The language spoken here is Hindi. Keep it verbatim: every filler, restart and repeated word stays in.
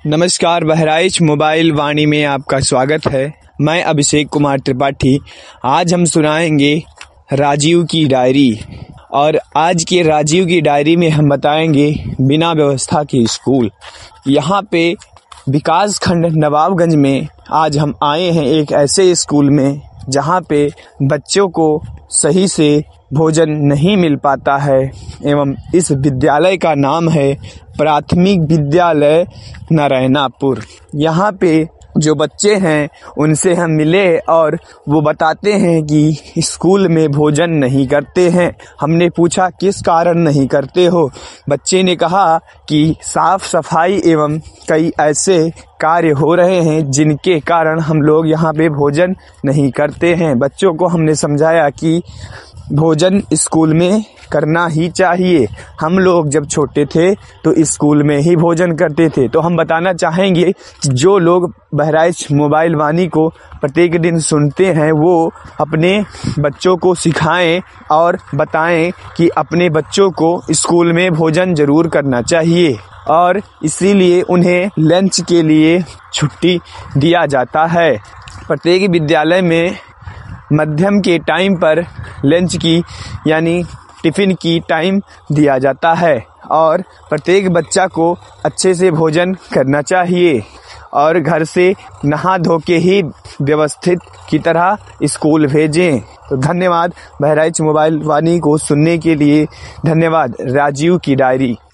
नमस्कार, बहराइच मोबाइल वाणी में आपका स्वागत है। मैं अभिषेक कुमार त्रिपाठी। आज हम सुनाएंगे राजीव की डायरी। और आज के राजीव की डायरी में हम बताएंगे बिना व्यवस्था के स्कूल। यहाँ पे विकास खंड नवाबगंज में आज हम आए हैं एक ऐसे स्कूल में जहाँ पे बच्चों को सही से भोजन नहीं मिल पाता है एवं इस विद्यालय का नाम है प्राथमिक विद्यालय नारायणापुर। यहाँ पे जो बच्चे हैं उनसे हम मिले और वो बताते हैं कि स्कूल में भोजन नहीं करते हैं। हमने पूछा किस कारण नहीं करते हो। बच्चे ने कहा कि साफ सफाई एवं कई ऐसे कार्य हो रहे हैं जिनके कारण हम लोग यहाँ पे भोजन नहीं करते हैं। बच्चों को हमने समझाया कि भोजन स्कूल में करना ही चाहिए। हम लोग जब छोटे थे तो स्कूल में ही भोजन करते थे। तो हम बताना चाहेंगे कि जो लोग बहराइच मोबाइल वाणी को प्रत्येक दिन सुनते हैं वो अपने बच्चों को सिखाएं और बताएं कि अपने बच्चों को स्कूल में भोजन जरूर करना चाहिए और इसीलिए उन्हें लंच के लिए छुट्टी दिया जाता है। प्रत्येक विद्यालय में मध्यम के टाइम पर लंच की यानी टिफ़िन की टाइम दिया जाता है और प्रत्येक बच्चा को अच्छे से भोजन करना चाहिए और घर से नहा धो के ही व्यवस्थित की तरह स्कूल भेजें। तो धन्यवाद। बहराइच मोबाइल वाणी को सुनने के लिए धन्यवाद। राजीव की डायरी।